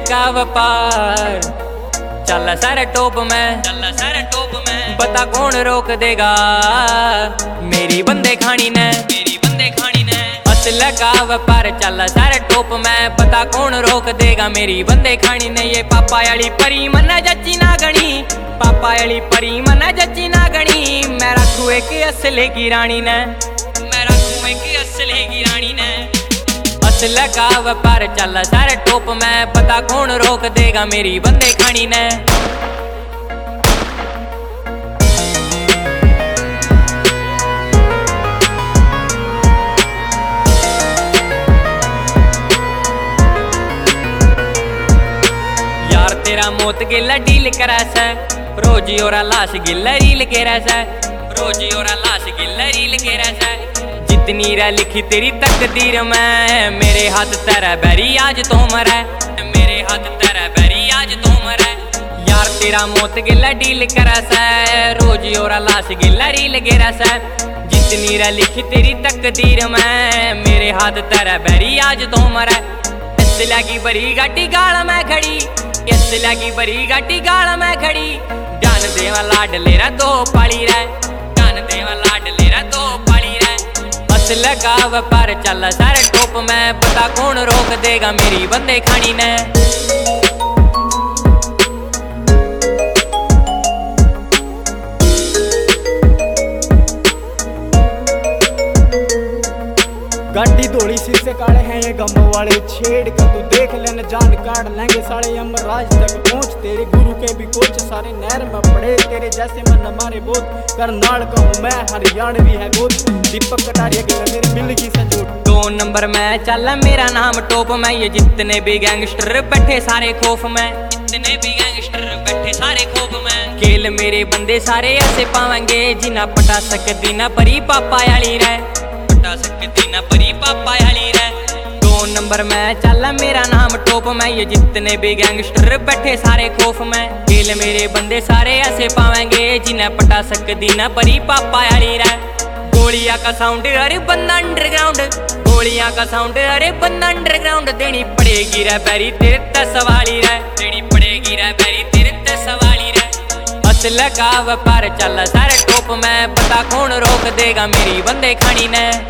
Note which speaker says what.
Speaker 1: लगा व्यापार चल सारे टॉप में, बता कौन रोक देगा मेरी बंदे खानी ने, हंस लगा व्यापार चल सारे टॉप में, बता कौन रोक देगा मेरी बंदे खानी ने। ये पापा वाली परी मना जच्ची ना गणी, पापा वाली परी मना जच्ची ना गणी, मैं रखू एक असले की रानी ने, मैं रखू एक असले की रानी ने। हंस लगा व्यापार चल सारे टॉप में, पता कौन रोक देगा मेरी बंदे खानी ने। यार तेरा मौत गिला डील करा सा, रोजी और लाश गिला रील के रहा, रोजी और लाश गिला रील के रहा। जितनी रा लिखी तेरी तकदीर में, मेरे हाथ तेरा बैरी आज तो मरा, मेरे हाथ तेरा बैरी आज तो मरा। यार तेरा मौत गिला डील करा सा, रोजी और लाश गिला रील गिरा सा। जितनी रा लिखी तेरी तकदीर में, मेरे हाथ तेरा बैरी आज तो मरा। इस लगी बड़ी गाटी गाल में खड़ी, इस लगी बड़ी गाटी गाल में खड़ी, जान देवा लाड लेरा दो पाली रे, जान देवा लाड लेरा दो पाली रे। हंस लगा व्यापार चल सारे टॉप में, पता कौन रोक देगा मेरी बंदे खानी ने।
Speaker 2: गाड़ी धोड़ी शीशे काले हैं ये गम वाले, छेड़ कर तू देख लेना जान काट लेंगे सारे यमराज तक पहुंच। तेरे गुरु के भी कोच सारे नहर में पड़े, तेरे जैसे मन हमारे बहुत करनाल का हूँ मैं, हरियाणवी है गोद। दीपक कटारिया के मेरी मिलगी से जोड़,
Speaker 1: 2 नंबर में चल मेरा नाम टॉप में। ये जितने भी गैंगस्टर बैठे सारे खौफ में, जितने भी गैंगस्टर बैठे सारे खौफ में। खेल मेरे बंदे सारे ऐसे पावेंगे, जिना पटा सकती ना परी पापा याली रे, पटा सकती ना परी पापा याली रे। 2 नंबर में चल मेरा नाम टॉप में। ये जितने भी गैंगस्टर बैठे सारे खौफ में, खेल मेरे बंदे सारे ऐसे पावेंगे, जिन्हें पटा सकती ना परी पापा याली रे। गोलियां का साउंड अरे बंदा अंडरग्राउंड, गोलियां का साउंड अरे बंदा अंडरग्राउंड। देनी पड़ेगी रे बैरी तेरे ते सवाली रे, देनी पड़ेगी रे बैरी तेरे ते सवाली रे। हंस लगा व्यापार चल सारे टॉप में, पता कौन रोक देगा मेरी बंदे खानी ने।